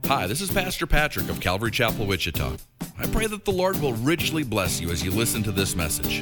Hi, this is Pastor Patrick of Calvary Chapel, Wichita. I pray that the Lord will richly bless you as you listen to this message.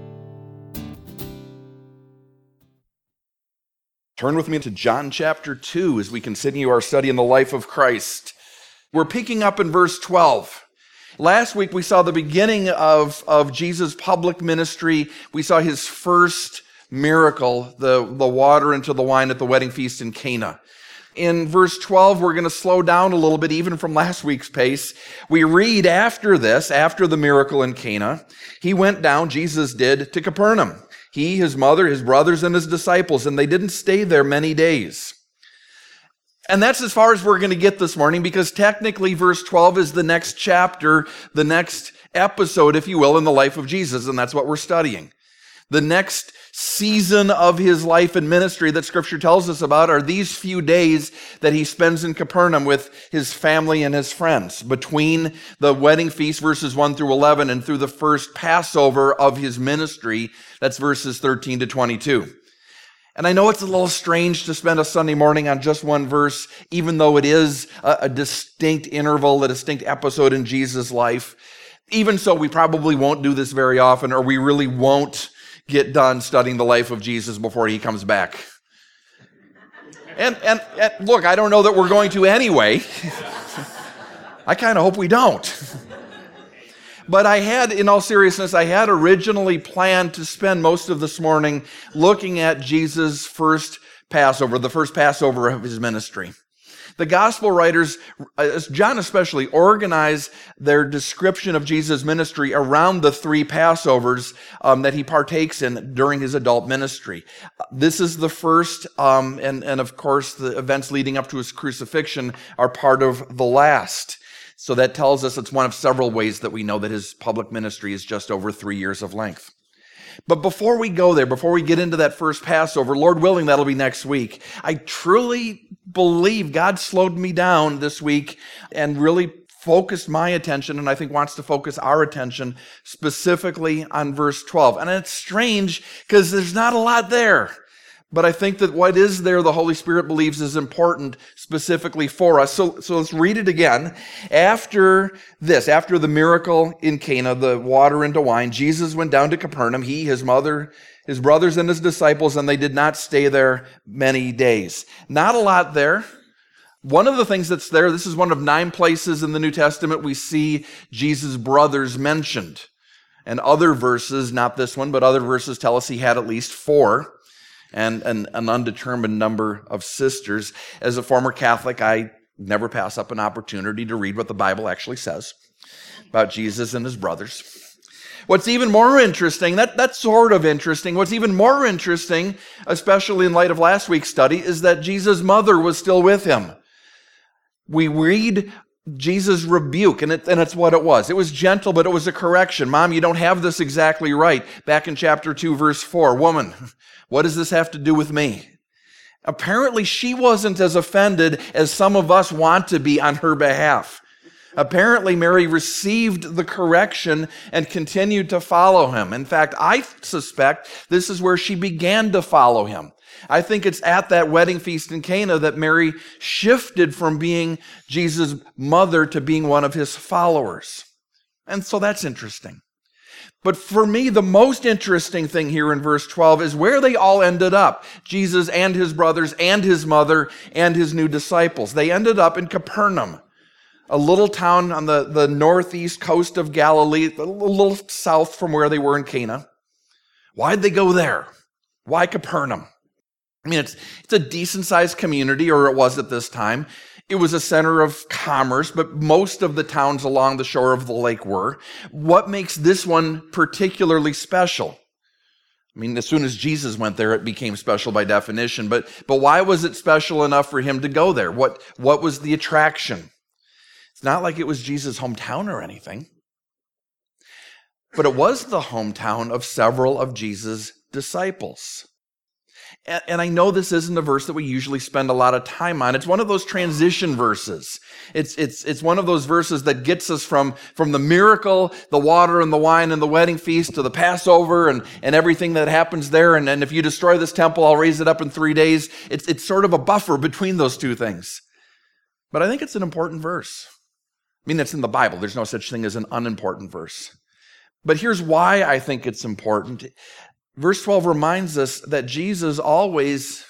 Turn with me to John chapter 2 as we continue our study in the life of Christ. We're picking up in verse 12. Last week we saw the beginning of Jesus' public ministry. We saw his first miracle, the water into the wine at the wedding feast in Cana. In verse 12, we're going to slow down a little bit, even from last week's pace. We read after this, after the miracle in Cana, he went down, Jesus did, to Capernaum. He, his mother, his brothers, and his disciples, and they didn't stay there many days. And that's as far as we're going to get this morning, because technically verse 12 is the next chapter, the next episode, if you will, in the life of Jesus, and that's what we're studying. The next season of his life and ministry that Scripture tells us about are these few days that he spends in Capernaum with his family and his friends, between the wedding feast, verses 1 through 11, and through the first Passover of his ministry, that's verses 13 to 22. And I know it's a little strange to spend a Sunday morning on just one verse, even though it is a distinct interval, a distinct episode in Jesus' life. Even so, we probably won't do this very often, or we really won't get done studying the life of Jesus before he comes back. And look, I don't know that we're going to anyway. I kind of hope we don't. But in all seriousness, I had originally planned to spend most of this morning looking at Jesus' first Passover, the first Passover of his ministry. The gospel writers, John especially, organize their description of Jesus' ministry around the three Passovers that he partakes in during his adult ministry. This is the first, and of course the events leading up to his crucifixion are part of the last. So that tells us it's one of several ways that we know that his public ministry is just over 3 years of length. But before we go there, before we get into that first Passover, Lord willing, that'll be next week. I truly believe God slowed me down this week and really focused my attention, and I think wants to focus our attention specifically on verse 12. And it's strange because there's not a lot there. But I think that what is there, the Holy Spirit believes is important specifically for us. So let's read it again. After this, after the miracle in Cana, the water into wine, Jesus went down to Capernaum, he, his mother, his brothers, and his disciples, and they did not stay there many days. Not a lot there. One of the things that's there, this is one of 9 places in the New Testament we see Jesus' brothers mentioned. And other verses, not this one, but other verses tell us he had at least 4. And an undetermined number of sisters. As a former Catholic, I never pass up an opportunity to read what the Bible actually says about Jesus and his brothers. What's even more interesting, that's sort of interesting, what's even more interesting, especially in light of last week's study, is that Jesus' mother was still with him. We read Jesus' rebuke, and it's what it was. It was gentle, but it was a correction. Mom, you don't have this exactly right. Back in chapter 2, verse 4, woman, what does this have to do with me? Apparently, she wasn't as offended as some of us want to be on her behalf. Apparently, Mary received the correction and continued to follow him. In fact, I suspect this is where she began to follow him. I think it's at that wedding feast in Cana that Mary shifted from being Jesus' mother to being one of his followers. And so that's interesting. But for me, the most interesting thing here in verse 12 is where they all ended up. Jesus and his brothers and his mother and his new disciples. They ended up in Capernaum, a little town on the northeast coast of Galilee, a little south from where they were in Cana. Why'd they go there? Why Capernaum? I mean, it's a decent-sized community, or it was at this time. It was a center of commerce, but most of the towns along the shore of the lake were. What makes this one particularly special? I mean, as soon as Jesus went there, it became special by definition, but why was it special enough for him to go there? What was the attraction? It's not like it was Jesus' hometown or anything, but it was the hometown of several of Jesus' disciples. And I know this isn't a verse that we usually spend a lot of time on. It's one of those transition verses. It's one of those verses that gets us from the miracle, the water and the wine and the wedding feast to the Passover and everything that happens there. And if you destroy this temple, I'll raise it up in 3 days. It's sort of a buffer between those two things. But I think it's an important verse. I mean, it's in the Bible. There's no such thing as an unimportant verse. But here's why I think it's important. Verse 12 reminds us that Jesus always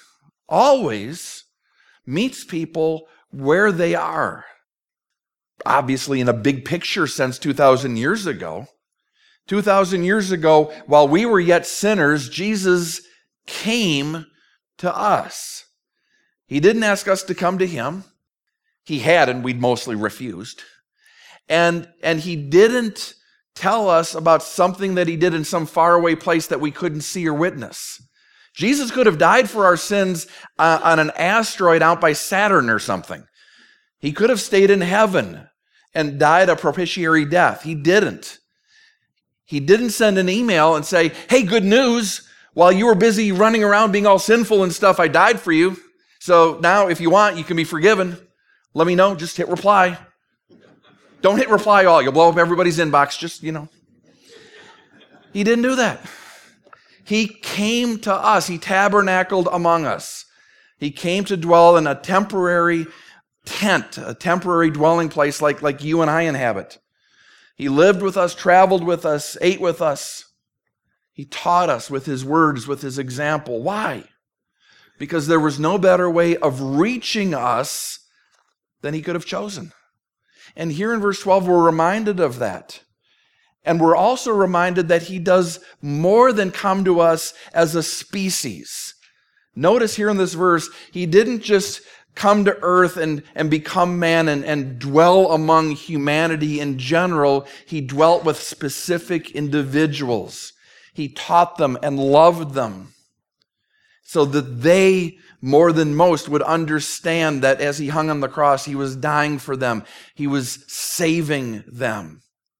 meets people where they are. Obviously, in a big picture sense, 2,000 years ago. 2,000 years ago, while we were yet sinners, Jesus came to us. He didn't ask us to come to him. He had, and we'd mostly refused. And he didn't tell us about something that he did in some faraway place that we couldn't see or witness. Jesus could have died for our sins on an asteroid out by Saturn or something. He could have stayed in heaven and died a propitiatory death. He didn't. He didn't send an email and say, hey, good news, while you were busy running around being all sinful and stuff, I died for you. So now if you want, you can be forgiven. Let me know, just hit reply. Don't hit reply all, you'll blow up everybody's inbox, just, He didn't do that. He came to us. He tabernacled among us. He came to dwell in a temporary tent, a temporary dwelling place like you and I inhabit. He lived with us, traveled with us, ate with us. He taught us with his words, with his example. Why? Because there was no better way of reaching us than he could have chosen. And here in verse 12, we're reminded of that. And we're also reminded that he does more than come to us as a species. Notice here in this verse, he didn't just come to earth and become man and dwell among humanity in general. He dwelt with specific individuals. He taught them and loved them so that they, more than most, would understand that as he hung on the cross, he was dying for them. He was saving them.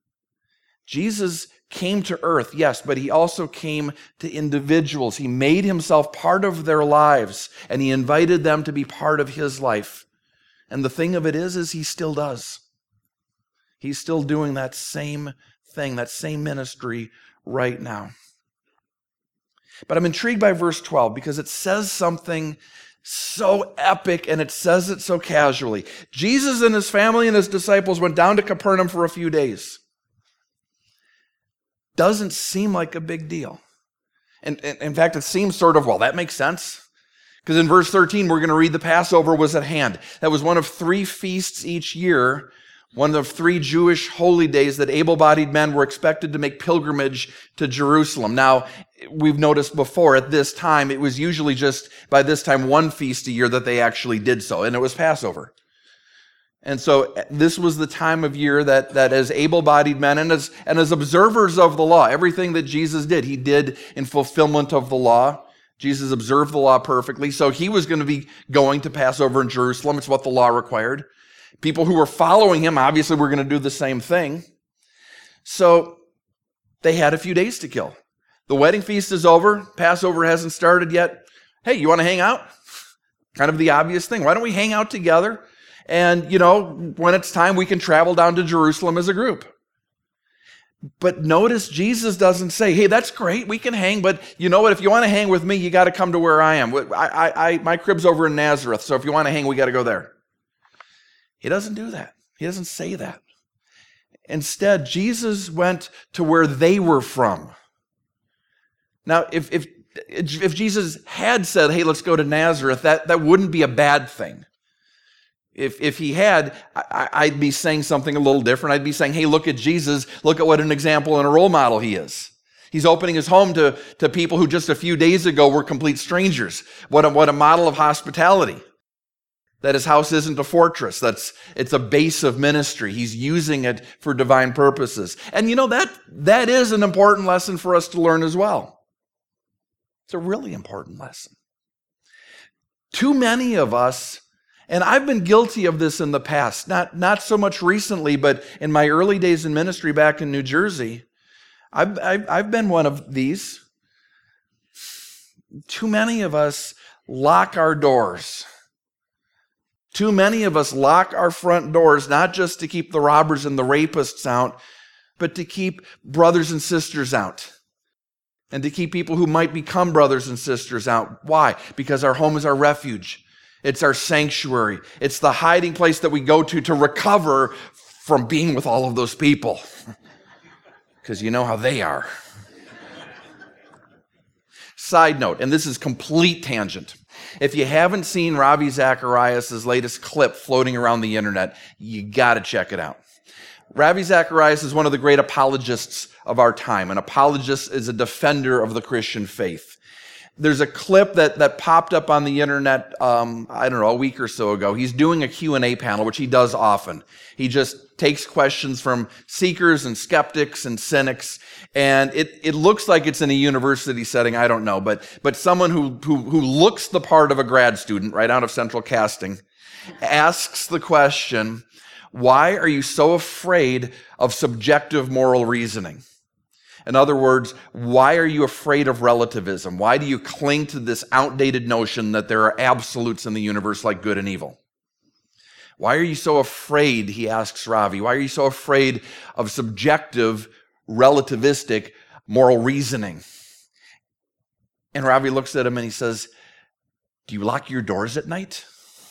Jesus came to earth, yes, but he also came to individuals. He made himself part of their lives, and he invited them to be part of his life. And the thing of it is he still does. He's still doing that same thing, that same ministry right now. But I'm intrigued by verse 12 because it says something so epic and it says it so casually. Jesus and his family and his disciples went down to Capernaum for a few days. Doesn't seem like a big deal. And in fact, it seems sort of, well, that makes sense. Because in verse 13, we're going to read the Passover was at hand. That was one of 3 feasts each year, one of 3 Jewish holy days that able-bodied men were expected to make pilgrimage to Jerusalem. Now, we've noticed before, at this time, it was usually just, by this time, 1 feast a year that they actually did so, and it was Passover. And so this was the time of year that as able-bodied men and as observers of the law, everything that Jesus did, he did in fulfillment of the law. Jesus observed the law perfectly, so he was going to be going to Passover in Jerusalem. It's what the law required. People who were following him, obviously, were going to do the same thing. So they had a few days to kill. The wedding feast is over. Passover hasn't started yet. Hey, you want to hang out? Kind of the obvious thing. Why don't we hang out together? And, when it's time, we can travel down to Jerusalem as a group. But notice Jesus doesn't say, hey, that's great, we can hang, but you know what? If you want to hang with me, you got to come to where I am. My crib's over in Nazareth, so if you want to hang, we got to go there. He doesn't do that. He doesn't say that. Instead, Jesus went to where they were from. Now, if Jesus had said, hey, let's go to Nazareth, that wouldn't be a bad thing. If he had, I'd be saying something a little different. I'd be saying, hey, look at Jesus. Look at what an example and a role model he is. He's opening his home to people who just a few days ago were complete strangers. What a model of hospitality. That his house isn't a fortress. It's a base of ministry. He's using it for divine purposes. And that is an important lesson for us to learn as well. It's a really important lesson. Too many of us, and I've been guilty of this in the past, not so much recently, but in my early days in ministry back in New Jersey, I've been one of these. Too many of us lock our doors. Too many of us lock our front doors, not just to keep the robbers and the rapists out, but to keep brothers and sisters out. And to keep people who might become brothers and sisters out. Why? Because our home is our refuge. It's our sanctuary. It's the hiding place that we go to recover from being with all of those people. Because you know how they are. Side note, and this is complete tangent. If you haven't seen Ravi Zacharias' latest clip floating around the internet, you got to check it out. Ravi Zacharias is one of the great apologists of our time. An apologist is a defender of the Christian faith. There's a clip that popped up on the internet, a week or so ago. He's doing a Q&A panel, which he does often. He just takes questions from seekers and skeptics and cynics, and it looks like it's in a university setting, I don't know, but someone who looks the part of a grad student right out of Central Casting asks the question, why are you so afraid of subjective moral reasoning? In other words, why are you afraid of relativism? Why do you cling to this outdated notion that there are absolutes in the universe like good and evil? Why are you so afraid, he asks Ravi, why are you so afraid of subjective, relativistic moral reasoning? And Ravi looks at him and he says, do you lock your doors at night?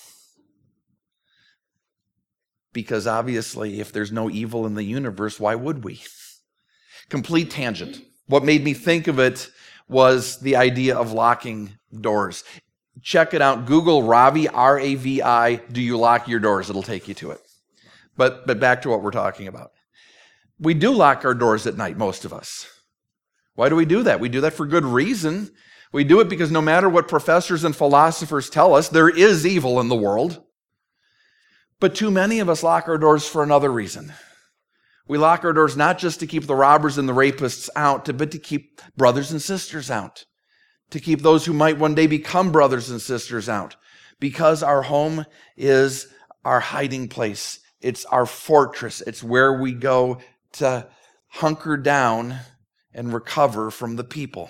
Because obviously, if there's no evil in the universe, why would we? Complete tangent. What made me think of it was the idea of locking doors. Check it out. Google Ravi, R-A-V-I, do you lock your doors? It'll take you to it. But back to what we're talking about. We do lock our doors at night, most of us. Why do we do that? We do that for good reason. We do it because no matter what professors and philosophers tell us, there is evil in the world. But too many of us lock our doors for another reason. We lock our doors not just to keep the robbers and the rapists out, but to keep brothers and sisters out, to keep those who might one day become brothers and sisters out, because our home is our hiding place. It's our fortress. It's where we go to hunker down and recover from the people.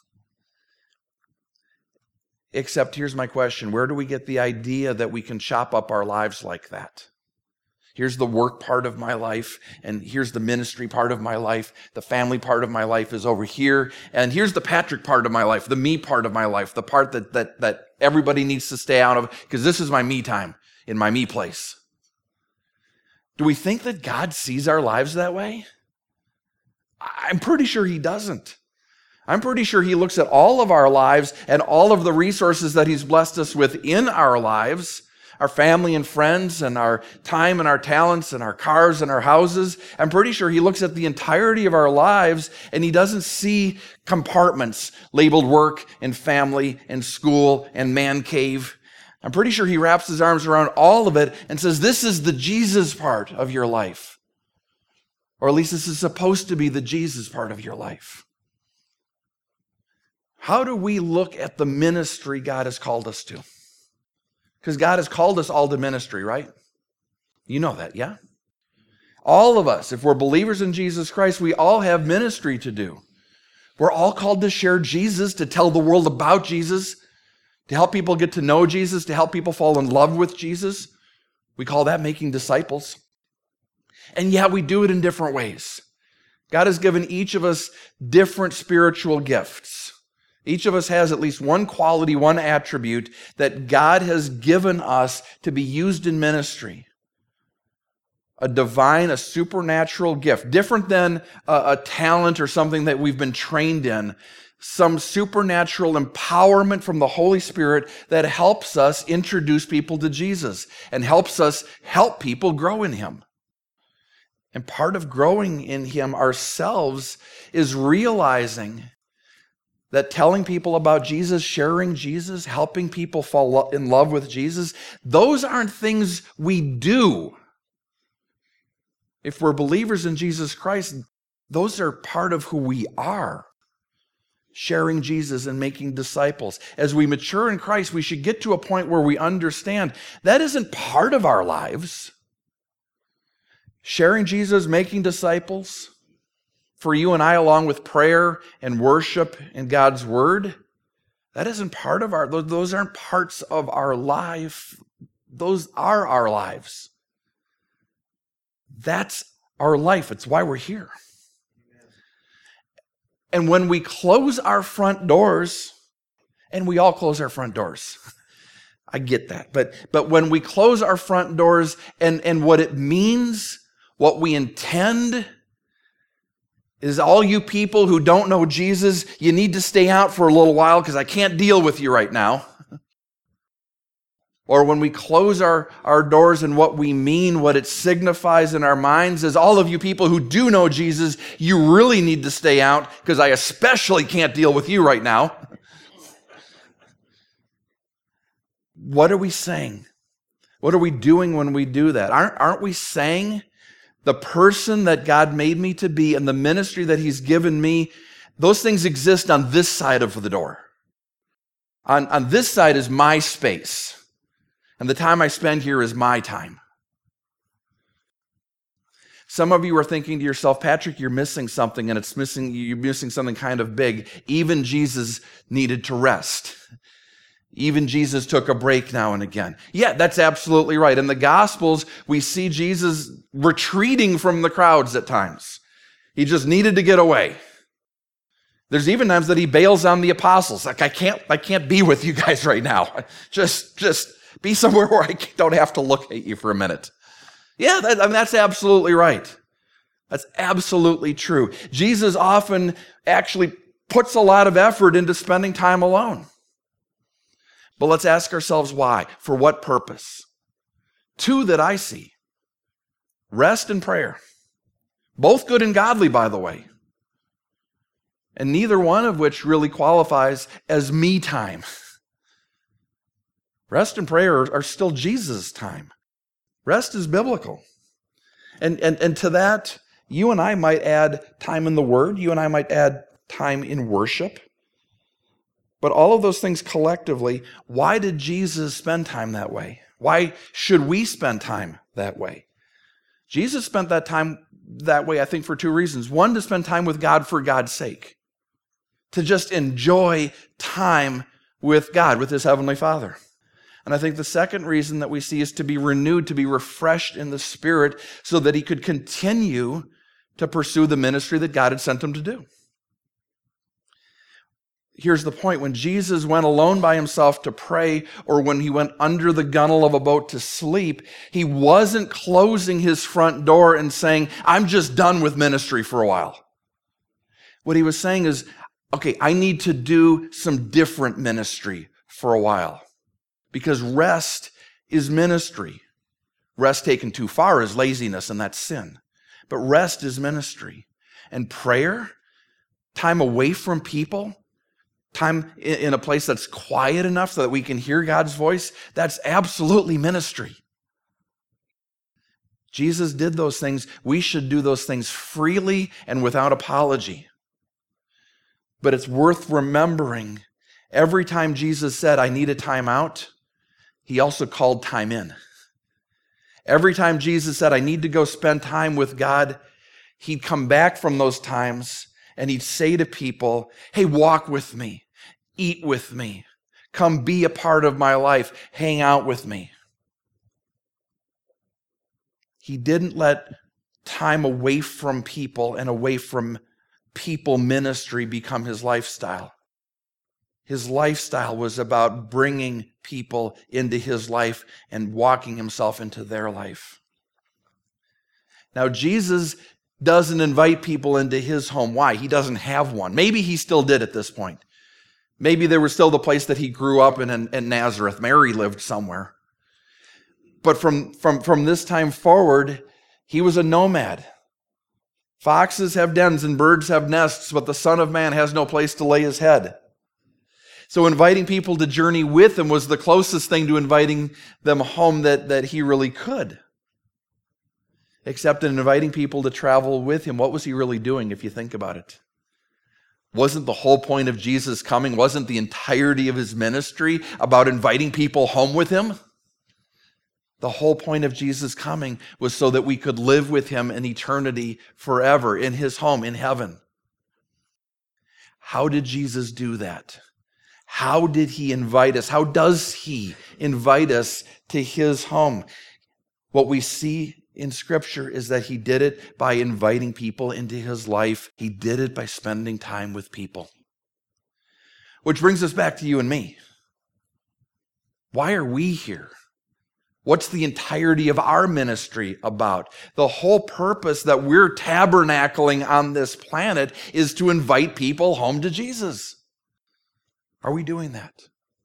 Except here's my question. Where do we get the idea that we can chop up our lives like that? Here's the work part of my life, and here's the ministry part of my life. The family part of my life is over here, and here's the Patrick part of my life, the me part of my life, the part that everybody needs to stay out of, because this is my me time in my me place. Do we think that God sees our lives that way? I'm pretty sure he doesn't. I'm pretty sure he looks at all of our lives and all of the resources that he's blessed us with in our lives, our family and friends and our time and our talents and our cars and our houses. I'm pretty sure he looks at the entirety of our lives and he doesn't see compartments labeled work and family and school and man cave. I'm pretty sure he wraps his arms around all of it and says, this is the Jesus part of your life. Or at least this is supposed to be the Jesus part of your life. How do we look at the ministry God has called us to? Because God has called us all to ministry, right? You know that, yeah? All of us, if we're believers in Jesus Christ, we all have ministry to do. We're all called to share Jesus, to tell the world about Jesus, to help people get to know Jesus, to help people fall in love with Jesus. We call that making disciples. And yeah, we do it in different ways. God has given each of us different spiritual gifts. Each of us has at least one quality, one attribute that God has given us to be used in ministry. A divine, a supernatural gift, different than a talent or something that we've been trained in. Some supernatural empowerment from the Holy Spirit that helps us introduce people to Jesus and helps us help people grow in him. And part of growing in him ourselves is realizing that telling people about Jesus, sharing Jesus, helping people fall in love with Jesus, those aren't things we do. If we're believers in Jesus Christ, those are part of who we are. Sharing Jesus and making disciples. As we mature in Christ, we should get to a point where we understand that isn't part of our lives. Sharing Jesus, making disciples, for you and I, along with prayer and worship and God's word, that isn't part of those aren't parts of our life. Those are our lives. That's our life. It's why we're here. And when we close our front doors, and we all close our front doors, I get that. But when we close our front doors and what it means, what we intend is all you people who don't know Jesus, you need to stay out for a little while because I can't deal with you right now. Or when we close our doors and what we mean, what it signifies in our minds is all of you people who do know Jesus, you really need to stay out because I especially can't deal with you right now. What are we saying? What are we doing when we do that? Aren't we saying the person that God made me to be and the ministry that He's given me, those things exist on this side of the door. On this side is my space. And the time I spend here is my time. Some of you are thinking to yourself, Patrick, you're missing something, and you're missing something kind of big. Even Jesus needed to rest. Even Jesus took a break now and again. Yeah, that's absolutely right. In the Gospels, we see Jesus retreating from the crowds at times. He just needed to get away. There's even times that He bails on the apostles. Like, I can't be with you guys right now. Just be somewhere where I don't have to look at you for a minute. Yeah, that's absolutely right. That's absolutely true. Jesus often actually puts a lot of effort into spending time alone. But let's ask ourselves why. For what purpose? Two that I see. Rest and prayer. Both good and godly, by the way. And neither one of which really qualifies as me time. Rest and prayer are still Jesus' time. Rest is biblical. And to that, you and I might add time in the Word. You and I might add time in worship. But all of those things collectively, why did Jesus spend time that way? Why should we spend time that way? Jesus spent that time that way, I think, for two reasons. One, to spend time with God for God's sake. To just enjoy time with God, with His Heavenly Father. And I think the second reason that we see is to be renewed, to be refreshed in the Spirit so that He could continue to pursue the ministry that God had sent Him to do. Here's the point. When Jesus went alone by Himself to pray, or when He went under the gunwale of a boat to sleep, He wasn't closing His front door and saying, I'm just done with ministry for a while. What He was saying is, okay, I need to do some different ministry for a while. Because rest is ministry. Rest taken too far is laziness, and that's sin. But rest is ministry. And prayer, time away from people, time in a place that's quiet enough so that we can hear God's voice, that's absolutely ministry. Jesus did those things. We should do those things freely and without apology. But it's worth remembering, every time Jesus said, I need a time out, He also called time in. Every time Jesus said, I need to go spend time with God, He'd come back from those times and He'd say to people, hey, walk with me, eat with me, come be a part of my life, hang out with me. He didn't let time away from people and away from people ministry become His lifestyle. His lifestyle was about bringing people into His life and walking Himself into their life. Now, Jesus doesn't invite people into His home. Why? He doesn't have one. Maybe He still did at this point. Maybe there was still the place that He grew up in Nazareth. Mary lived somewhere. But from this time forward, He was a nomad. Foxes have dens and birds have nests, but the Son of Man has no place to lay His head. So inviting people to journey with Him was the closest thing to inviting them home that He really could. Except in inviting people to travel with Him, what was He really doing if you think about it? Wasn't the whole point of Jesus coming, wasn't the entirety of His ministry about inviting people home with Him? The whole point of Jesus coming was so that we could live with Him in eternity forever, in His home, in heaven. How did Jesus do that? How did He invite us? How does He invite us to His home? What we see in Scripture is that He did it by inviting people into His life. He did it by spending time with people. Which brings us back to you and me. Why are we here? What's the entirety of our ministry about? The whole purpose that we're tabernacling on this planet is to invite people home to Jesus. Are we doing that?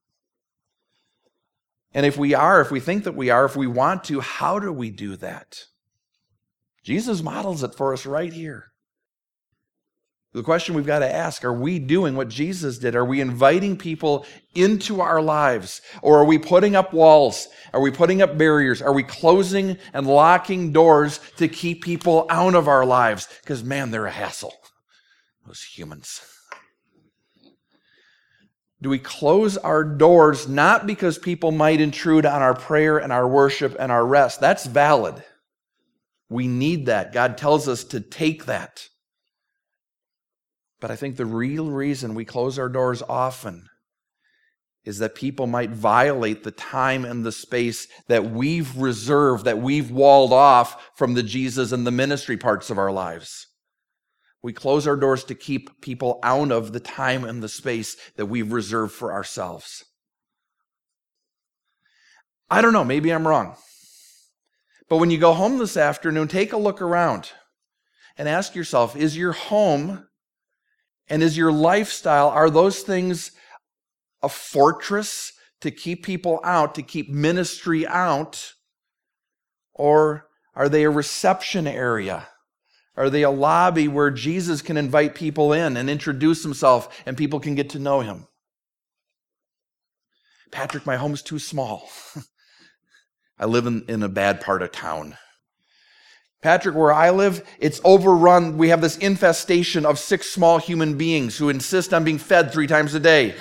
And if we are, if we think that we are, if we want to, how do we do that? Jesus models it for us right here. The question we've got to ask, are we doing what Jesus did? Are we inviting people into our lives? Or are we putting up walls? Are we putting up barriers? Are we closing and locking doors to keep people out of our lives? Because, man, they're a hassle, those humans. Do we close our doors not because people might intrude on our prayer and our worship and our rest? That's valid. We need that. God tells us to take that. But I think the real reason we close our doors often is that people might violate the time and the space that we've reserved, that we've walled off from the Jesus and the ministry parts of our lives. We close our doors to keep people out of the time and the space that we've reserved for ourselves. I don't know, maybe I'm wrong. But when you go home this afternoon, take a look around and ask yourself, is your home and is your lifestyle, are those things a fortress to keep people out, to keep ministry out? Or are they a reception area? Are they a lobby where Jesus can invite people in and introduce himself and people can get to know him? Patrick, my home's too small. I live in a bad part of town. Patrick, where I live, it's overrun. We have this infestation of 6 small human beings who insist on being fed 3 times a day.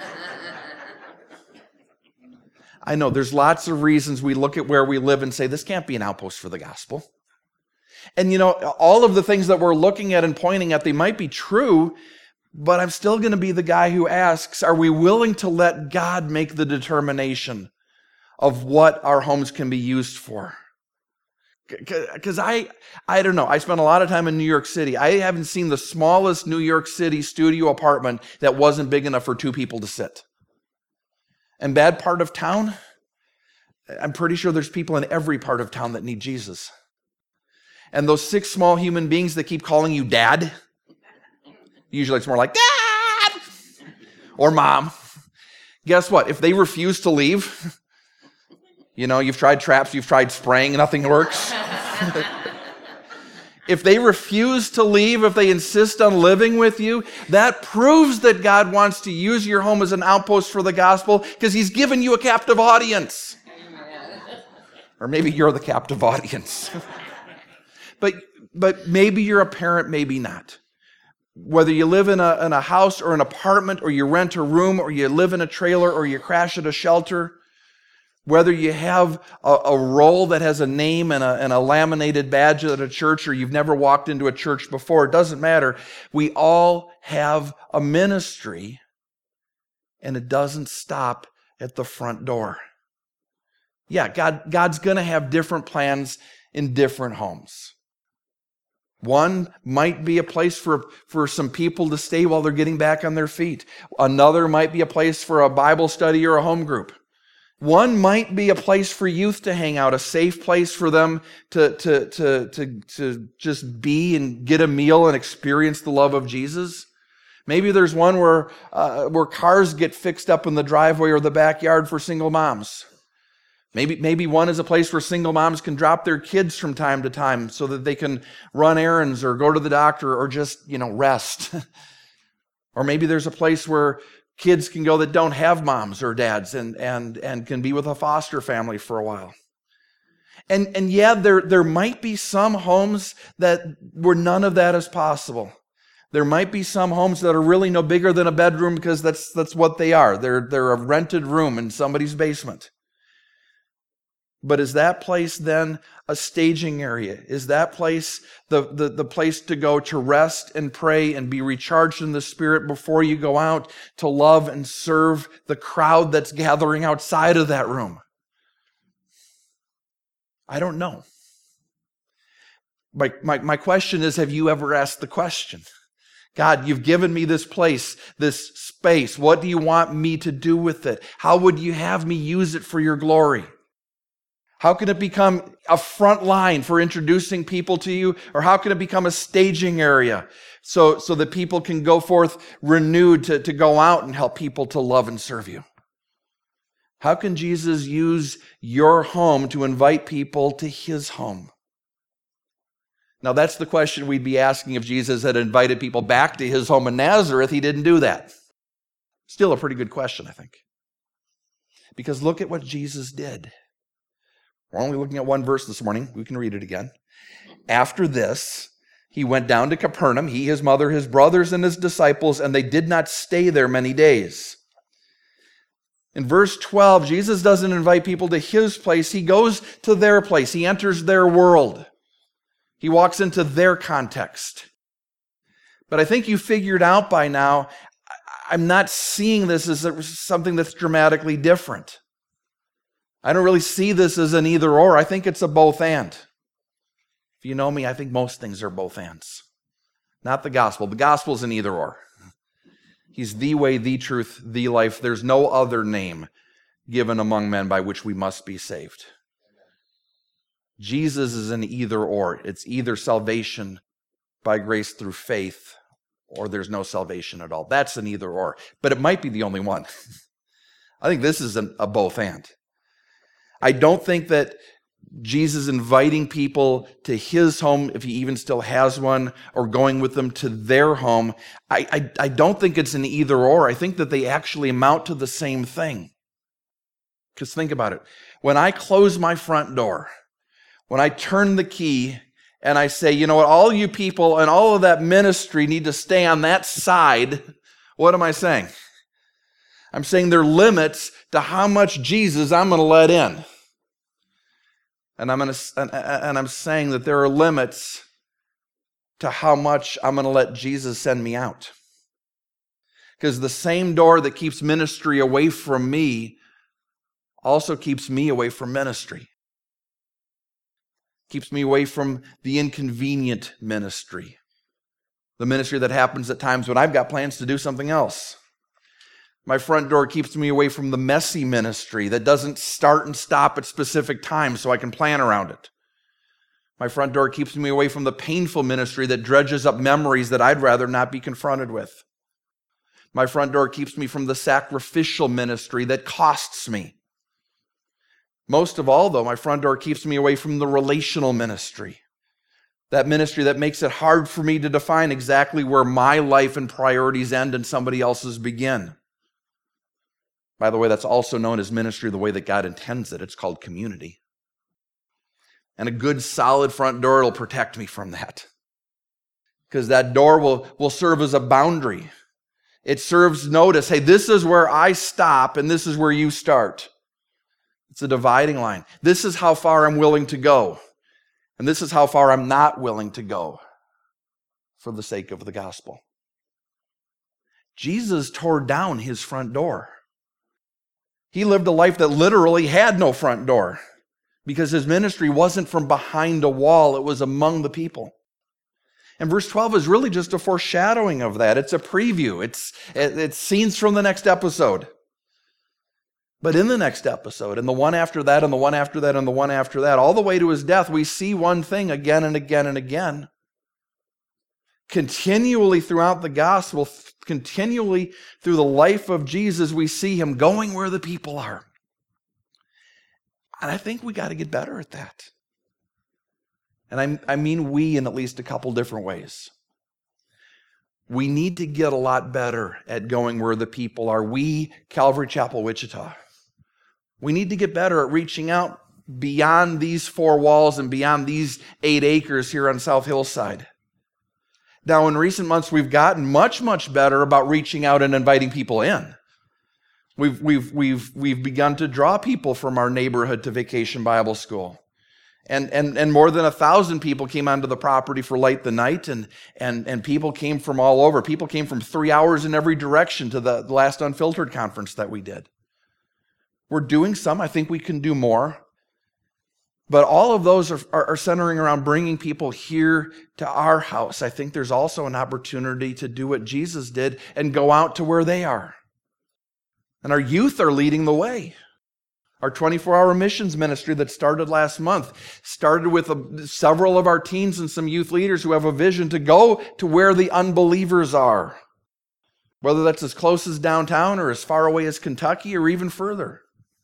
I know there's lots of reasons we look at where we live and say, this can't be an outpost for the gospel. And all of the things that we're looking at and pointing at, they might be true, but I'm still going to be the guy who asks, are we willing to let God make the determination of what our homes can be used for? Because I don't know. I spent a lot of time in New York City. I haven't seen the smallest New York City studio apartment that wasn't big enough for 2 people to sit. And bad part of town, I'm pretty sure there's people in every part of town that need Jesus. And those 6 small human beings that keep calling you dad, usually it's more like dad or mom. Guess what? If they refuse to leave, you've tried traps, you've tried spraying, nothing works. If they refuse to leave, if they insist on living with you, that proves that God wants to use your home as an outpost for the gospel because he's given you a captive audience. Amen. Or maybe you're the captive audience. But maybe you're a parent, maybe not. Whether you live in a house or an apartment, or you rent a room, or you live in a trailer, or you crash at a shelter, whether you have a role that has a name and a laminated badge at a church, or you've never walked into a church before, it doesn't matter. We all have a ministry, and it doesn't stop at the front door. Yeah, God's going to have different plans in different homes. One might be a place for some people to stay while they're getting back on their feet. Another might be a place for a Bible study or a home group. One might be a place for youth to hang out, a safe place for them to just be and get a meal and experience the love of Jesus. Maybe there's one where cars get fixed up in the driveway or the backyard for single moms. Maybe one is a place where single moms can drop their kids from time to time so that they can run errands or go to the doctor or just, rest. Or maybe there's a place where kids can go that don't have moms or dads and can be with a foster family for a while. And yeah, there might be some homes where none of that is possible. There might be some homes that are really no bigger than a bedroom because that's what they are. They're a rented room in somebody's basement. But is that place then a staging area? Is that place the place to go to rest and pray and be recharged in the Spirit before you go out to love and serve the crowd that's gathering outside of that room? I don't know. My question is, have you ever asked the question? God, you've given me this place, this space. What do you want me to do with it? How would you have me use it for your glory? How can it become a front line for introducing people to you? Or how can it become a staging area so that people can go forth renewed to go out and help people to love and serve you? How can Jesus use your home to invite people to his home? Now, that's the question we'd be asking if Jesus had invited people back to his home in Nazareth. He didn't do that. Still a pretty good question, I think. Because look at what Jesus did. We're only looking at one verse this morning. We can read it again. After this, he went down to Capernaum, he, his mother, his brothers, and his disciples, and they did not stay there many days. In verse 12, Jesus doesn't invite people to his place. He goes to their place. He enters their world. He walks into their context. But I think you figured out by now, I'm not seeing this as something that's dramatically different. I don't really see this as an either or. I think it's a both and. If you know me, I think most things are both ands. Not the gospel. The gospel is an either or. He's the way, the truth, the life. There's no other name given among men by which we must be saved. Jesus is an either or. It's either salvation by grace through faith, or there's no salvation at all. That's an either or. But it might be the only one. I think this is a both and. I don't think that Jesus inviting people to his home, if he even still has one, or going with them to their home, I don't think it's an either or. I think that they actually amount to the same thing. Because think about it. When I close my front door, when I turn the key and I say, you know what, all you people and all of that ministry need to stay on that side, what am I saying? I'm saying there are limits to how much Jesus I'm going to let in. And I'm saying that there are limits to how much I'm going to let Jesus send me out. Because the same door that keeps ministry away from me also keeps me away from ministry. Keeps me away from the inconvenient ministry. The ministry that happens at times when I've got plans to do something else. My front door keeps me away from the messy ministry that doesn't start and stop at specific times so I can plan around it. My front door keeps me away from the painful ministry that dredges up memories that I'd rather not be confronted with. My front door keeps me from the sacrificial ministry that costs me. Most of all, though, my front door keeps me away from the relational ministry. That ministry that makes it hard for me to define exactly where my life and priorities end and somebody else's begin. By the way, that's also known as ministry the way that God intends it. It's called community. And a good, solid front door will protect me from that. Because that door will serve as a boundary. It serves notice. Hey, this is where I stop and this is where you start. It's a dividing line. This is how far I'm willing to go. And this is how far I'm not willing to go for the sake of the gospel. Jesus tore down his front door. He lived a life that literally had no front door because his ministry wasn't from behind a wall. It was among the people. And verse 12 is really just a foreshadowing of that. It's a preview. It's scenes from the next episode. But in the next episode, and the one after that, and the one after that, and the one after that, all the way to his death, we see one thing again and again and again. Continually throughout the gospel, continually through the life of Jesus, we see him going where the people are. And I think we got to get better at that. And I mean we in at least a couple different ways. We need to get a lot better at going where the people are. We, Calvary Chapel, Wichita, we need to get better at reaching out beyond these four walls and beyond these 8 acres here on South Hillside. Now, in recent months, we've gotten much, much better about reaching out and inviting people in. We've begun to draw people from our neighborhood to Vacation Bible School. And more than 1,000 people came onto the property for Light the Night, and people came from all over. People came from 3 hours in every direction to the last Unfiltered conference that we did. We're doing some. I think we can do more. But all of those are centering around bringing people here to our house. I think there's also an opportunity to do what Jesus did and go out to where they are. And our youth are leading the way. Our 24-hour missions ministry that started last month started with several of our teens and some youth leaders who have a vision to go to where the unbelievers are, whether that's as close as downtown or as far away as Kentucky or even further.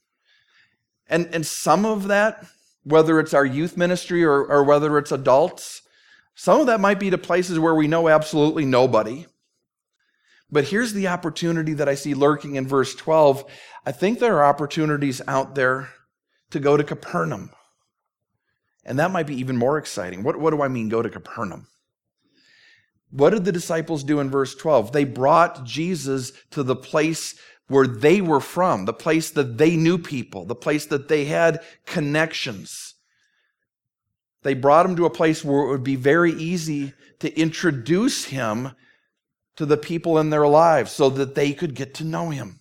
And some of that, whether it's our youth ministry or whether it's adults, some of that might be to places where we know absolutely nobody. But here's the opportunity that I see lurking in verse 12. I think there are opportunities out there to go to Capernaum. And that might be even more exciting. What do I mean, go to Capernaum? What did the disciples do in verse 12? They brought Jesus to the place where they were from, the place that they knew people, the place that they had connections. They brought him to a place where it would be very easy to introduce him to the people in their lives so that they could get to know him.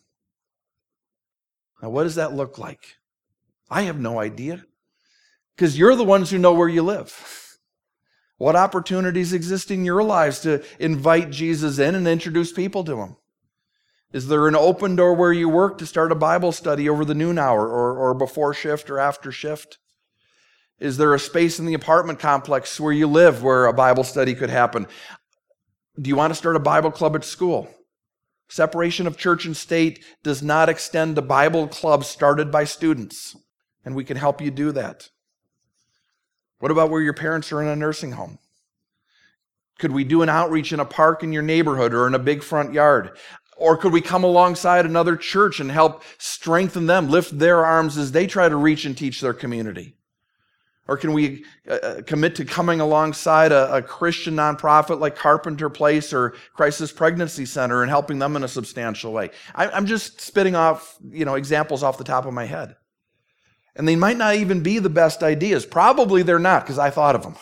Now, what does that look like? I have no idea, because you're the ones who know where you live. What opportunities exist in your lives to invite Jesus in and introduce people to him? Is there an open door where you work to start a Bible study over the noon hour or before shift or after shift? Is there a space in the apartment complex where you live where a Bible study could happen? Do you want to start a Bible club at school? Separation of church and state does not extend to Bible clubs started by students, and we can help you do that. What about where your parents are in a nursing home? Could we do an outreach in a park in your neighborhood or in a big front yard? Or could we come alongside another church and help strengthen them, lift their arms as they try to reach and teach their community? Or can we commit to coming alongside a Christian nonprofit like Carpenter Place or Crisis Pregnancy Center and helping them in a substantial way? I'm just spitting off, examples off the top of my head. And they might not even be the best ideas. Probably they're not, because I thought of them.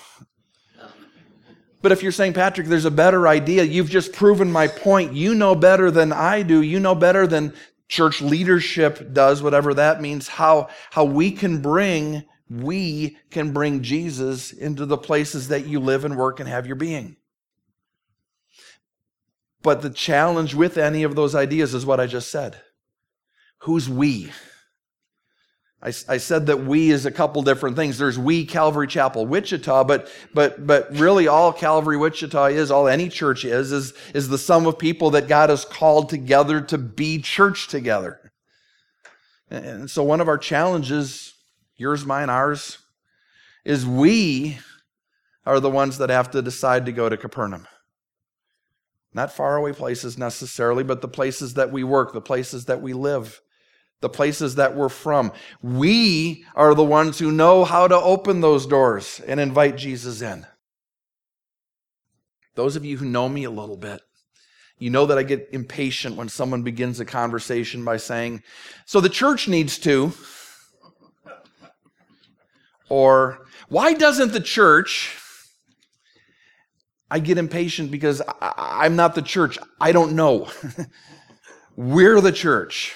But if you're saying, Patrick, there's a better idea, you've just proven my point. You know better than I do. You know better than church leadership does, whatever that means, how we can bring Jesus into the places that you live and work and have your being. But the challenge with any of those ideas is what I just said. Who's we? I said that we is a couple different things. There's we Calvary Chapel Wichita, but really all Calvary Wichita is, all any church is the sum of people that God has called together to be church together. And so one of our challenges, yours, mine, ours, is we are the ones that have to decide to go to Capernaum. Not faraway places necessarily, but the places that we work, the places that we live, the places that we're from. We are the ones who know how to open those doors and invite Jesus in. Those of you who know me a little bit, you know that I get impatient when someone begins a conversation by saying, so the church needs to, or why doesn't the church? I get impatient because I'm not the church. I don't know. We're the church.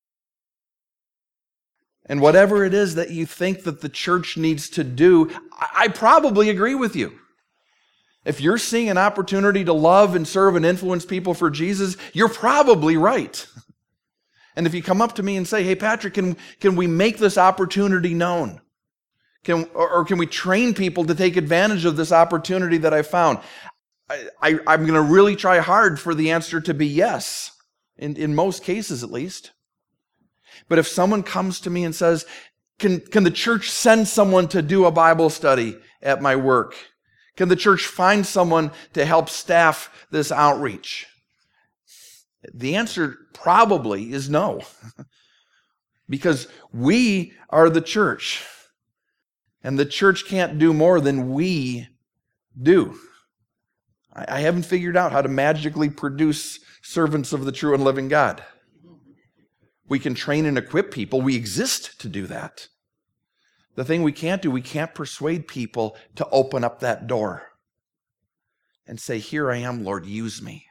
And whatever it is that you think that the church needs to do, I probably agree with you. If you're seeing an opportunity to love and serve and influence people for Jesus, you're probably right. And if you come up to me and say, hey, Patrick, can we make this opportunity known? Can we train people to take advantage of this opportunity that I found? I'm going to really try hard for the answer to be yes, in most cases at least. But if someone comes to me and says, can the church send someone to do a Bible study at my work? Can the church find someone to help staff this outreach? The answer probably is no. Because we are the church. And the church can't do more than we do. I haven't figured out how to magically produce servants of the true and living God. We can train and equip people. We exist to do that. The thing we can't do, we can't persuade people to open up that door and say, here I am, Lord, use me.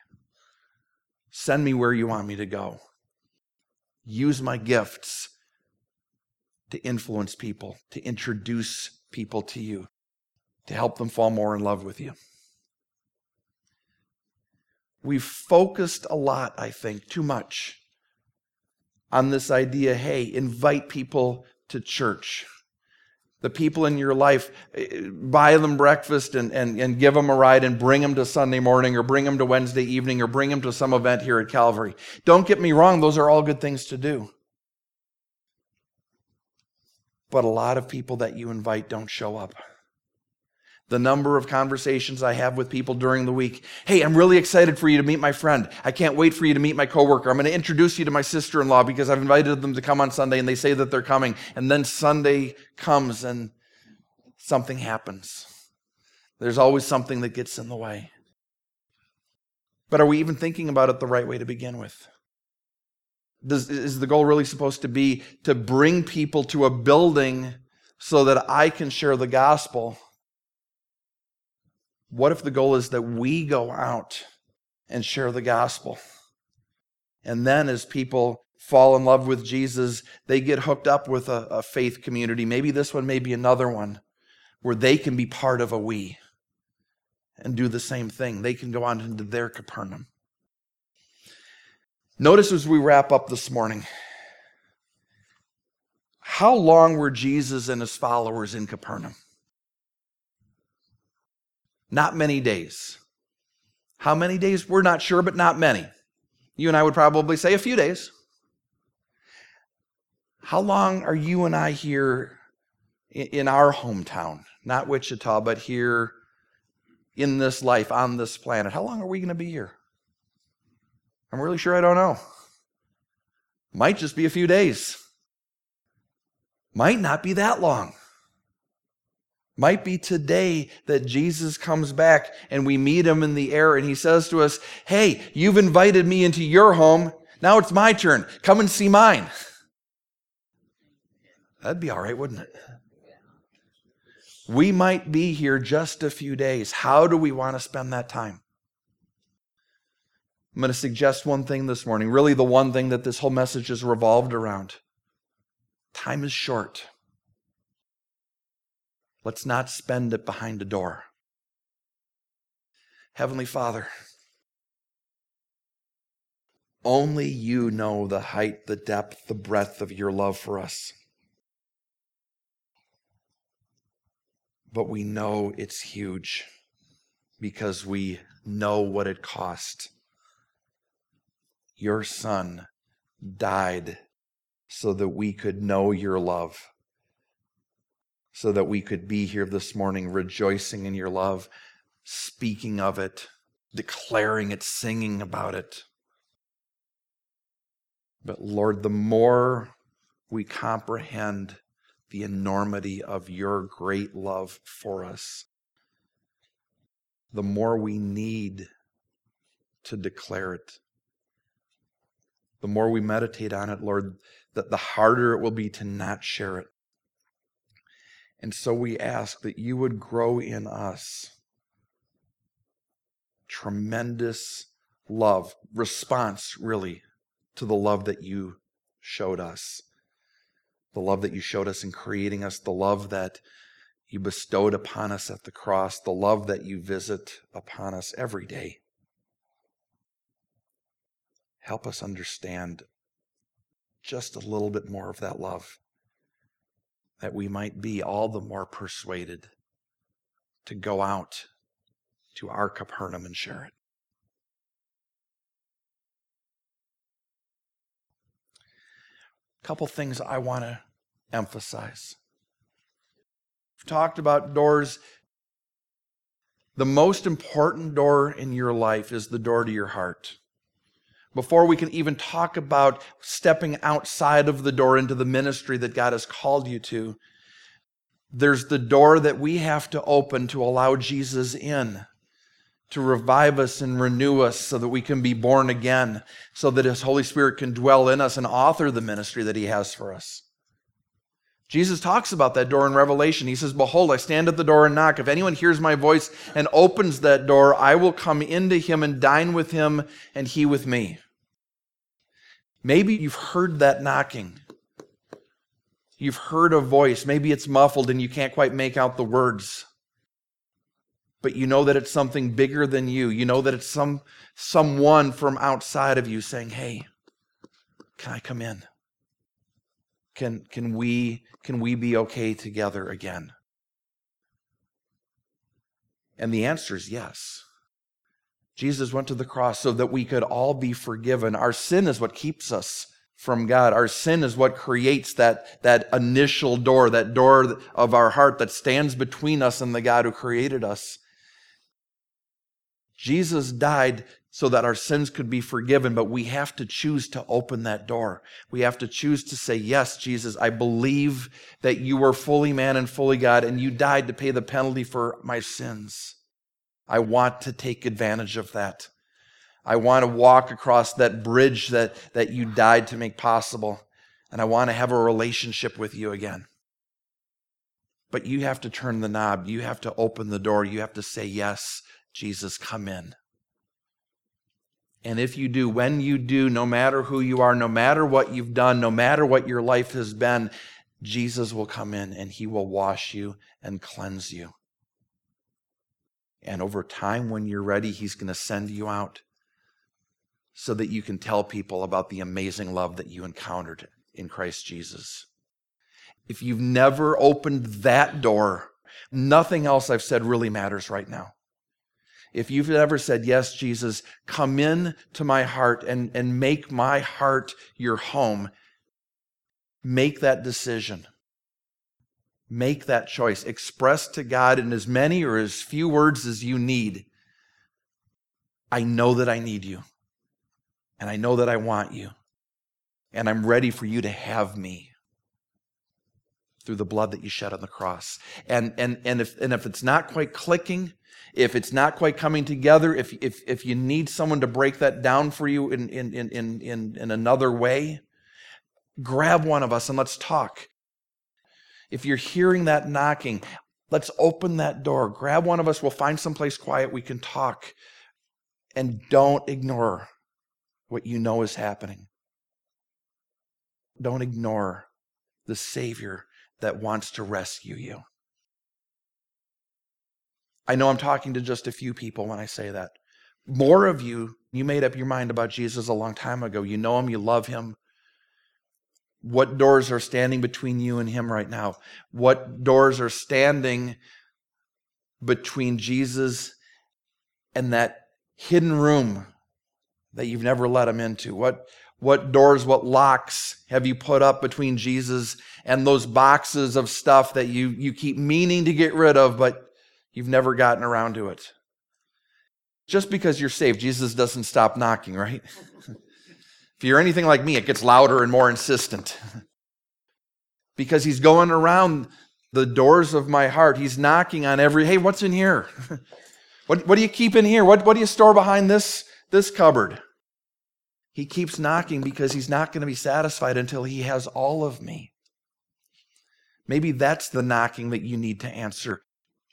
Send me where you want me to go. Use my gifts to influence people, to introduce people to you, to help them fall more in love with you. We've focused a lot, I think, too much on this idea, hey, invite people to church. The people in your life, buy them breakfast and give them a ride and bring them to Sunday morning or bring them to Wednesday evening or bring them to some event here at Calvary. Don't get me wrong, those are all good things to do. But a lot of people that you invite don't show up. The number of conversations I have with people during the week, hey, I'm really excited for you to meet my friend. I can't wait for you to meet my coworker. I'm going to introduce you to my sister-in-law because I've invited them to come on Sunday and they say that they're coming. And then Sunday comes and something happens. There's always something that gets in the way. But are we even thinking about it the right way to begin with? Is the goal really supposed to be to bring people to a building so that I can share the gospel? What if the goal is that we go out and share the gospel? And then as people fall in love with Jesus, they get hooked up with a faith community. Maybe this one, maybe another one, where they can be part of a we and do the same thing. They can go on into their Capernaum. Notice as we wrap up this morning, how long were Jesus and his followers in Capernaum? Not many days. How many days? We're not sure, but not many. You and I would probably say a few days. How long are you and I here in our hometown? Not Wichita, but here in this life, on this planet. How long are we going to be here? I'm really sure I don't know. Might just be a few days. Might not be that long. Might be today that Jesus comes back and we meet him in the air and he says to us, hey, you've invited me into your home. Now it's my turn. Come and see mine. That'd be all right, wouldn't it? We might be here just a few days. How do we want to spend that time? I'm going to suggest one thing this morning, really the one thing that this whole message is revolved around. Time is short. Let's not spend it behind a door. Heavenly Father, only you know the height, the depth, the breadth of your love for us. But we know it's huge because we know what it cost. Your Son died so that we could know your love. So that we could be here this morning rejoicing in your love, speaking of it, declaring it, singing about it. But Lord, the more we comprehend the enormity of your great love for us, the more we need to declare it. The more we meditate on it, Lord, that the harder it will be to not share it. And so we ask that you would grow in us tremendous love, response really to the love that you showed us. The love that you showed us in creating us, the love that you bestowed upon us at the cross, the love that you visit upon us every day. Help us understand just a little bit more of that love, that we might be all the more persuaded to go out to our Capernaum and share it. A couple things I want to emphasize. We've talked about doors. The most important door in your life is the door to your heart. Before we can even talk about stepping outside of the door into the ministry that God has called you to, there's the door that we have to open to allow Jesus in, to revive us and renew us so that we can be born again, so that his Holy Spirit can dwell in us and author the ministry that he has for us. Jesus talks about that door in Revelation. He says, behold, I stand at the door and knock. If anyone hears my voice and opens that door, I will come into him and dine with him and he with me. Maybe you've heard that knocking. You've heard a voice. Maybe it's muffled and you can't quite make out the words. But you know that it's something bigger than you. You know that it's someone from outside of you saying, hey, can I come in? Can we be okay together again? And the answer is yes. Jesus went to the cross so that we could all be forgiven. Our sin is what keeps us from God. Our sin is what creates that initial door, that door of our heart that stands between us and the God who created us. Jesus died so that our sins could be forgiven, but we have to choose to open that door. We have to choose to say, yes, Jesus, I believe that you were fully man and fully God, and you died to pay the penalty for my sins. I want to take advantage of that. I want to walk across that bridge that you died to make possible, and I want to have a relationship with you again. But you have to turn the knob. You have to open the door. You have to say, yes, Jesus, come in. And if you do, when you do, no matter who you are, no matter what you've done, no matter what your life has been, Jesus will come in and he will wash you and cleanse you. And over time, when you're ready, he's going to send you out so that you can tell people about the amazing love that you encountered in Christ Jesus. If you've never opened that door, nothing else I've said really matters right now. If you've never said, yes, Jesus, come in to my heart and make my heart your home, make that decision. Make that choice. Express to God in as many or as few words as you need. I know that I need you. And I know that I want you. And I'm ready for you to have me through the blood that you shed on the cross. And if it's not quite clicking, if it's not quite coming together, if you need someone to break that down for you in another way, grab one of us and let's talk. If you're hearing that knocking, let's open that door. Grab one of us. We'll find someplace quiet. We can talk. And don't ignore what you know is happening. Don't ignore the Savior that wants to rescue you. I know I'm talking to just a few people when I say that. More of you made up your mind about Jesus a long time ago. You know him, you love him. What doors are standing between you and him right now? What doors are standing between Jesus and that hidden room that you've never let him into? What doors, what locks have you put up between Jesus and those boxes of stuff that you keep meaning to get rid of, but you've never gotten around to it? Just because you're saved, Jesus doesn't stop knocking, right? If you're anything like me, it gets louder and more insistent. Because he's going around the doors of my heart. He's knocking on hey, what's in here? What do you keep in here? What do you store behind this cupboard? He keeps knocking because he's not going to be satisfied until he has all of me. Maybe that's the knocking that you need to answer.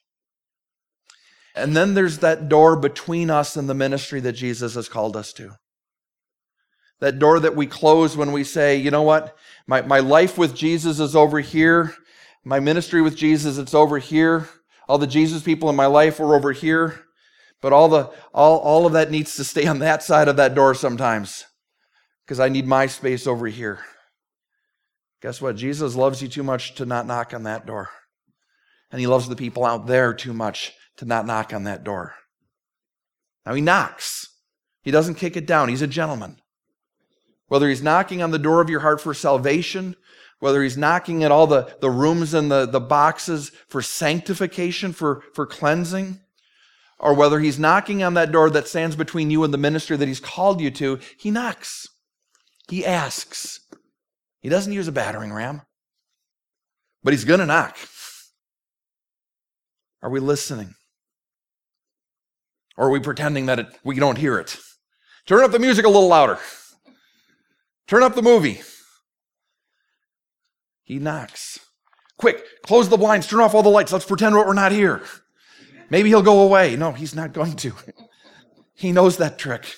And then there's that door between us and the ministry that Jesus has called us to. That door that we close when we say, you know what, my life with Jesus is over here. My ministry with Jesus, it's over here. All the Jesus people in my life are over here. But all of that needs to stay on that side of that door sometimes, because I need my space over here. Guess what? Jesus loves you too much to not knock on that door. And he loves the people out there too much to not knock on that door. Now he knocks. He doesn't kick it down. He's a gentleman. Whether he's knocking on the door of your heart for salvation, whether he's knocking at all the rooms and the boxes for sanctification, for cleansing, or whether he's knocking on that door that stands between you and the ministry that he's called you to, he knocks. He asks. He doesn't use a battering ram, but he's going to knock. Are we listening? Or are we pretending that we don't hear it? Turn up the music a little louder. Turn up the movie. He knocks. Quick, close the blinds, turn off all the lights. Let's pretend we're not here. Maybe he'll go away. No, he's not going to. He knows that trick.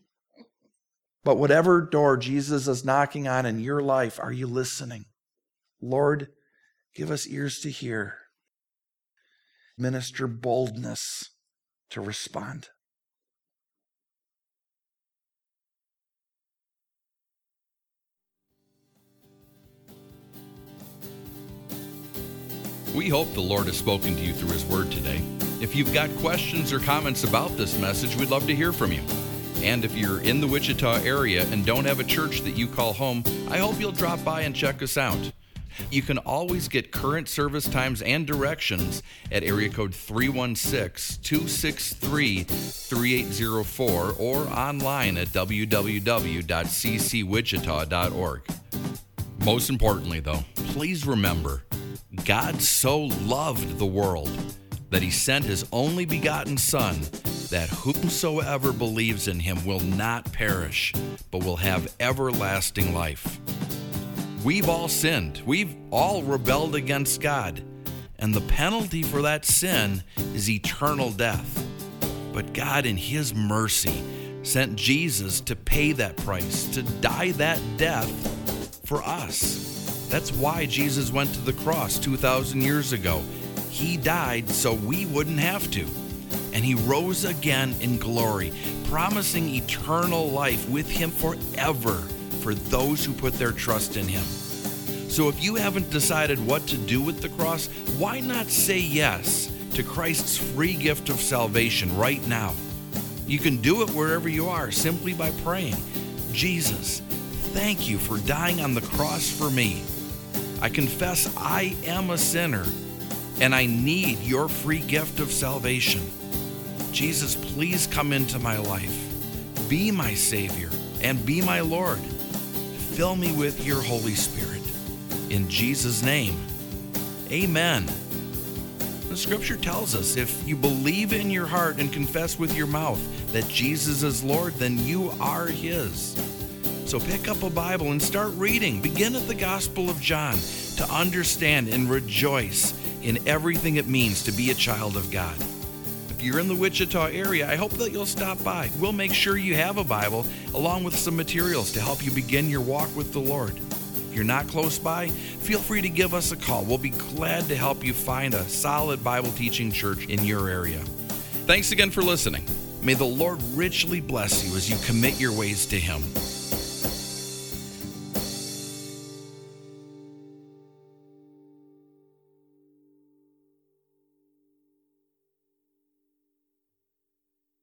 But whatever door Jesus is knocking on in your life, are you listening? Lord, give us ears to hear. Minister boldness to respond. We hope the Lord has spoken to you through His Word today. If you've got questions or comments about this message, we'd love to hear from you. And if you're in the Wichita area and don't have a church that you call home, I hope you'll drop by and check us out. You can always get current service times and directions at area code 316-263-3804 or online at www.ccwichita.org. Most importantly, though, please remember, God so loved the world that He sent His only begotten Son, that whomsoever believes in Him will not perish, but will have everlasting life. We've all sinned. We've all rebelled against God. And the penalty for that sin is eternal death. But God, in His mercy, sent Jesus to pay that price, to die that death for us. That's why Jesus went to the cross 2,000 years ago. He died so we wouldn't have to. And He rose again in glory, promising eternal life with Him forever for those who put their trust in Him. So if you haven't decided what to do with the cross, why not say yes to Christ's free gift of salvation right now? You can do it wherever you are simply by praying, Jesus, thank you for dying on the cross for me. I confess I am a sinner and I need your free gift of salvation. Jesus, please come into my life. Be my Savior and be my Lord. Fill me with your Holy Spirit. In Jesus' name, amen. The Scripture tells us if you believe in your heart and confess with your mouth that Jesus is Lord, then you are His. So pick up a Bible and start reading. Begin at the Gospel of John to understand and rejoice in everything it means to be a child of God. If you're in the Wichita area, I hope that you'll stop by. We'll make sure you have a Bible along with some materials to help you begin your walk with the Lord. If you're not close by, feel free to give us a call. We'll be glad to help you find a solid Bible teaching church in your area. Thanks again for listening. May the Lord richly bless you as you commit your ways to Him.